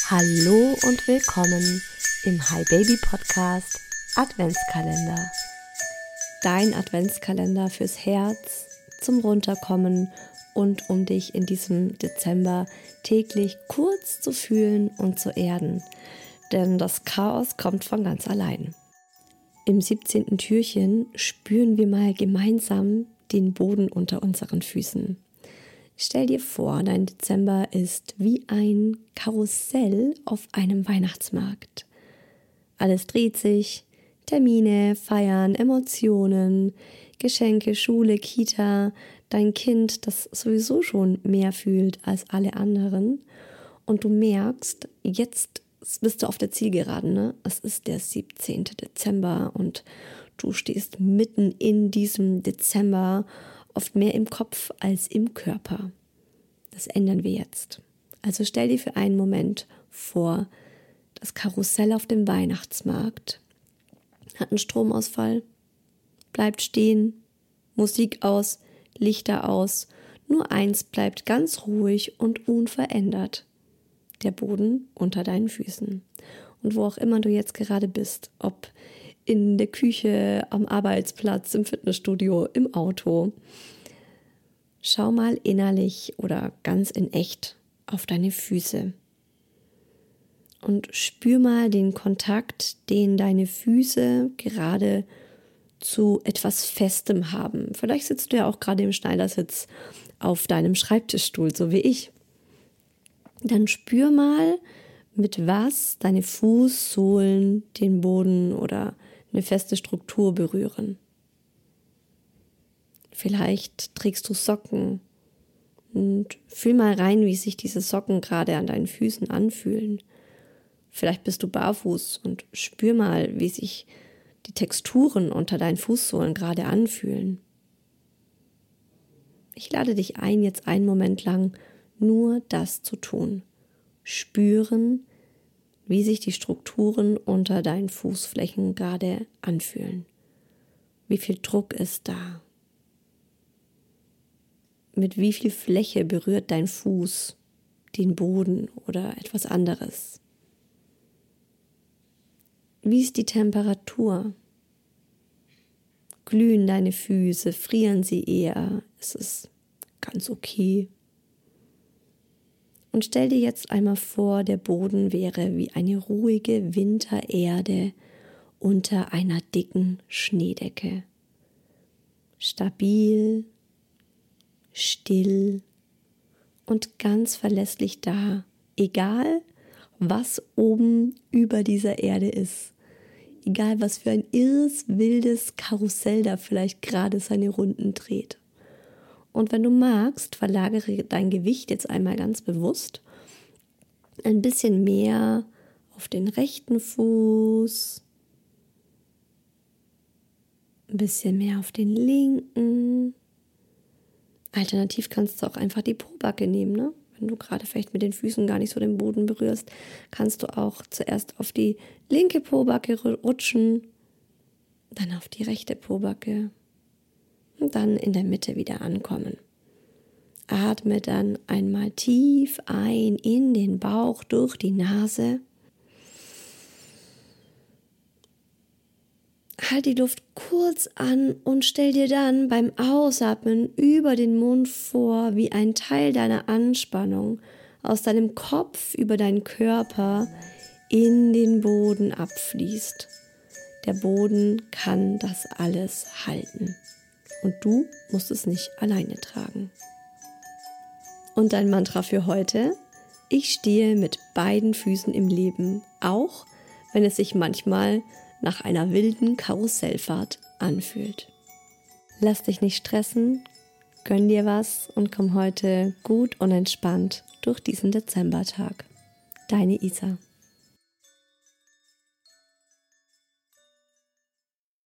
Hallo und willkommen im Hi Baby Podcast Adventskalender. Dein Adventskalender fürs Herz, zum Runterkommen und um dich in diesem Dezember täglich kurz zu fühlen und zu erden. Denn das Chaos kommt von ganz allein. Im 17. Türchen spüren wir mal gemeinsam den Boden unter unseren Füßen. Stell dir vor, dein Dezember ist wie ein Karussell auf einem Weihnachtsmarkt. Alles dreht sich, Termine, Feiern, Emotionen, Geschenke, Schule, Kita, dein Kind, das sowieso schon mehr fühlt als alle anderen. Und du merkst, jetzt bist du auf der Zielgeraden, ne? Es ist der 17. Dezember und du stehst mitten in diesem Dezember, oft mehr im Kopf als im Körper. Das ändern wir jetzt. Also stell dir für einen Moment vor, das Karussell auf dem Weihnachtsmarkt hat einen Stromausfall, bleibt stehen, Musik aus, Lichter aus, nur eins bleibt ganz ruhig und unverändert: der Boden unter deinen Füßen. Und wo auch immer du jetzt gerade bist, ob in der Küche, am Arbeitsplatz, im Fitnessstudio, im Auto. Schau mal innerlich oder ganz in echt auf deine Füße und spür mal den Kontakt, den deine Füße gerade zu etwas Festem haben. Vielleicht sitzt du ja auch gerade im Schneidersitz auf deinem Schreibtischstuhl, so wie ich. Dann spür mal, mit was deine Fußsohlen den Boden oder eine feste Struktur berühren. Vielleicht trägst du Socken und fühl mal rein, wie sich diese Socken gerade an deinen Füßen anfühlen. Vielleicht bist du barfuß und spür mal, wie sich die Texturen unter deinen Fußsohlen gerade anfühlen. Ich lade dich ein, jetzt einen Moment lang nur das zu tun. Spüren, wie sich die Strukturen unter deinen Fußflächen gerade anfühlen. Wie viel Druck ist da? Mit wie viel Fläche berührt dein Fuß den Boden oder etwas anderes? Wie ist die Temperatur? Glühen deine Füße? Frieren sie eher? Ist es ganz okay? Und stell dir jetzt einmal vor, der Boden wäre wie eine ruhige Wintererde unter einer dicken Schneedecke. Stabil, still und ganz verlässlich da, egal was oben über dieser Erde ist, egal was für ein irres, wildes Karussell da vielleicht gerade seine Runden dreht. Und wenn du magst, verlagere dein Gewicht jetzt einmal ganz bewusst ein bisschen mehr auf den rechten Fuß, ein bisschen mehr auf den linken. Alternativ kannst du auch einfach die Pobacke nehmen, ne? Wenn du gerade vielleicht mit den Füßen gar nicht so den Boden berührst, kannst du auch zuerst auf die linke Pobacke rutschen, dann auf die rechte Pobacke und dann in der Mitte wieder ankommen. Atme dann einmal tief ein in den Bauch durch die Nase. Halt die Luft kurz an und stell dir dann beim Ausatmen über den Mund vor, wie ein Teil deiner Anspannung aus deinem Kopf über deinen Körper in den Boden abfließt. Der Boden kann das alles halten und du musst es nicht alleine tragen. Und dein Mantra für heute: Ich stehe mit beiden Füßen im Leben, auch wenn es sich manchmal nach einer wilden Karussellfahrt anfühlt. Lass dich nicht stressen, gönn dir was und komm heute gut und entspannt durch diesen Dezembertag. Deine Isa.